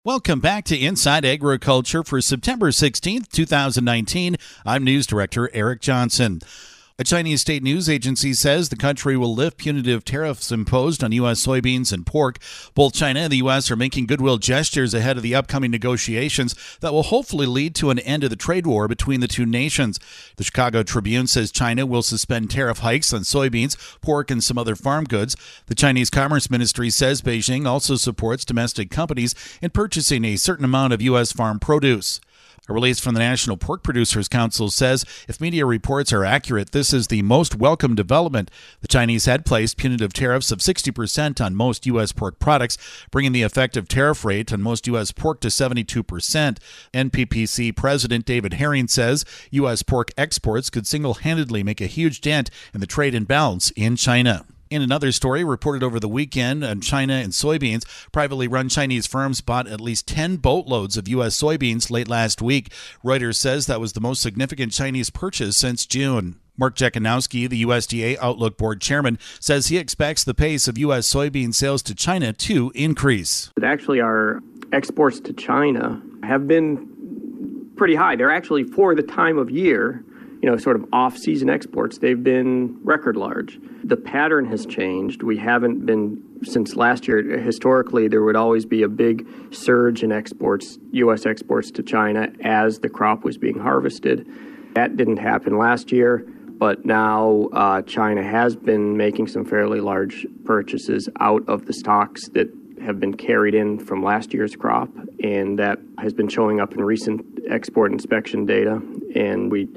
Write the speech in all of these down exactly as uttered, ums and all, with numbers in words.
Welcome back to Inside Agriculture for September sixteenth, twenty nineteen. I'm News Director Eric Johnson. A Chinese state news agency says the country will lift punitive tariffs imposed on U S soybeans and pork. Both China and the U S are making goodwill gestures ahead of the upcoming negotiations that will hopefully lead to an end of the trade war between the two nations. The Chicago Tribune says China will suspend tariff hikes on soybeans, pork, and some other farm goods. The Chinese Commerce Ministry says Beijing also supports domestic companies in purchasing a certain amount of U S farm produce. A release from the National Pork Producers Council says if media reports are accurate, this is the most welcome development. The Chinese had placed punitive tariffs of sixty percent on most U S pork products, bringing the effective tariff rate on most U S pork to seventy-two percent. N P P C President David Herring says U S pork exports could single-handedly make a huge dent in the trade imbalance in China. In another story reported over the weekend on China and soybeans, privately run Chinese firms bought at least ten boatloads of U S soybeans late last week. Reuters says that was the most significant Chinese purchase since June. Mark Jekanowski, the U S D A Outlook Board chairman, says he expects the pace of U S soybean sales to China to increase. Actually, our exports to China have been pretty high. They're actually, for the time of year, you know, sort of off-season exports, they've been record large. The pattern has changed. We haven't been, since last year, historically, there would always be a big surge in exports, U S exports to China as the crop was being harvested. That didn't happen last year, but now uh, China has been making some fairly large purchases out of the stocks that have been carried in from last year's crop, and that has been showing up in recent export inspection data, and we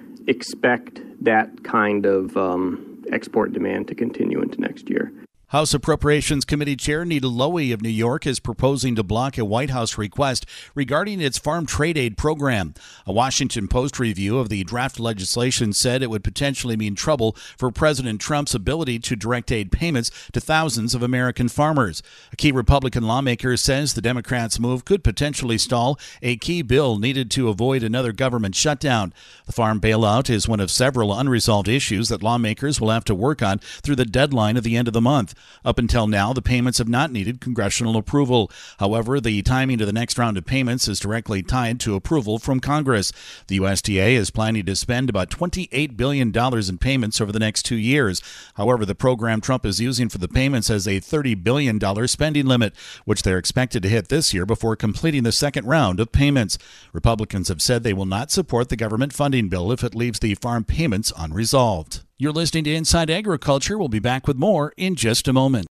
expect that kind of um, export demand to continue into next year. House Appropriations Committee Chair Nita Lowey of New York is proposing to block a White House request regarding its farm trade aid program. A Washington Post review of the draft legislation said it would potentially mean trouble for President Trump's ability to direct aid payments to thousands of American farmers. A key Republican lawmaker says the Democrats' move could potentially stall a key bill needed to avoid another government shutdown. The farm bailout is one of several unresolved issues that lawmakers will have to work on through the deadline at the end of the month. Up until now, the payments have not needed congressional approval. However, the timing of the next round of payments is directly tied to approval from Congress. The U S D A is planning to spend about twenty-eight billion dollars in payments over the next two years. However, the program Trump is using for the payments has a thirty billion dollars spending limit, which they're expected to hit this year before completing the second round of payments. Republicans have said they will not support the government funding bill if it leaves the farm payments unresolved. You're listening to Inside Agriculture. We'll be back with more in just a moment.